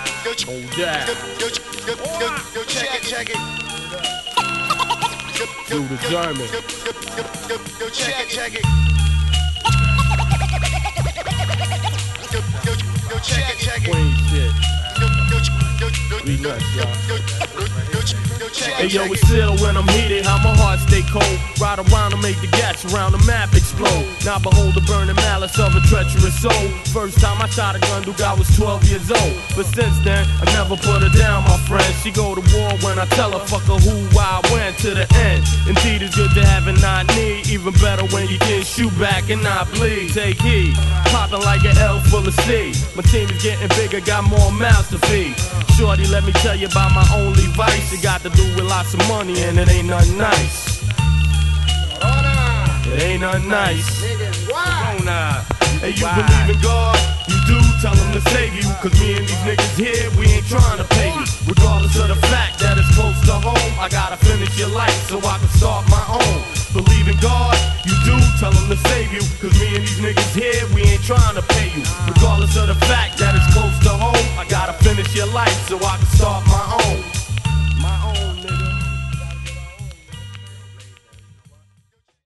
that. Check it. Do the German. Check it. Queen shit. We nuts, y'all. Hey yo, it's still when I'm heated, how my heart stay cold. Ride around and make the gas around the map explode. Now behold the burning malice of a treacherous soul. First time I shot a gun, dude, I was 12 years old. But since then, I never put her down, my friend. She go to war when I tell her, fuck her who, why, when, to the end. Indeed, it's good to have and not need. Even better when you can shoot back and not bleed. Take heed, popping like an L full of seed. My team is getting bigger, got more mouths to feed. Shorty, let me tell you about my only vice. It got to do with lots of money and it ain't nothing nice. It ain't nothing nice. Hey, you believe in God? You do, tell him to save you. Cause me and these niggas here, we ain't trying to pay you. Regardless of the fact that it's close to home, I gotta finish your life so I can start my own. Believe in God? You do, tell him to save you. Cause me and these niggas here, we ain't trying to pay you. Regardless of the fact that it's close to home, I gotta finish your life so I can start my own.